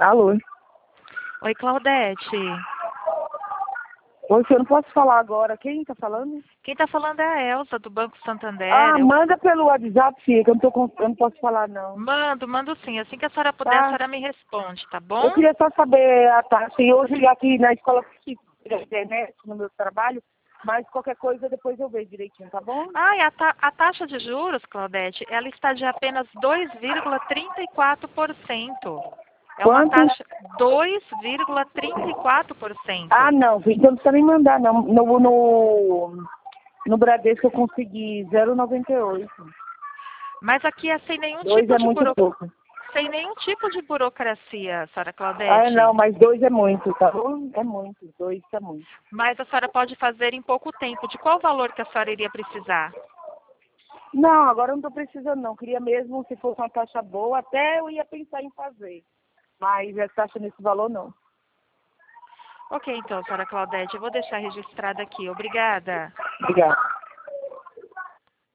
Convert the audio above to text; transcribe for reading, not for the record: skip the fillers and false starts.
Alô? Oi, Claudete. Oi, eu não posso falar agora. Quem tá falando? Quem tá falando é a Elsa, do Banco Santander. Ah, manda pelo WhatsApp, filha, que eu não posso falar, não. Mando sim. Assim que a senhora puder, a Tá? senhora me responde, tá bom? Eu queria só saber a taxa. E hoje aqui na escola que da internet, no meu trabalho, mas qualquer coisa depois eu vejo direitinho, tá bom? Ah, e a taxa de juros, Claudete, ela está de apenas 2,34%. É uma Quanto? taxa 2,34%. Ah, não, filho, então não precisa nem mandar, não. No Bradesco eu consegui 0,98. Mas aqui é sem nenhum 2 tipo é de muito pouco. sem nenhum tipo de burocracia, senhora Ah, Claudete. não, mas 2 é muito, tá bom? É muito, 2 é muito. Mas a senhora pode fazer em pouco tempo. De qual valor que a senhora iria precisar? Não, agora eu não tô precisando não. Queria mesmo, se fosse uma taxa boa, até eu ia pensar em fazer. Mas essa taxa nesse valor não. Ok, então, senhora Claudete, eu vou deixar registrado aqui. Obrigada. Obrigada.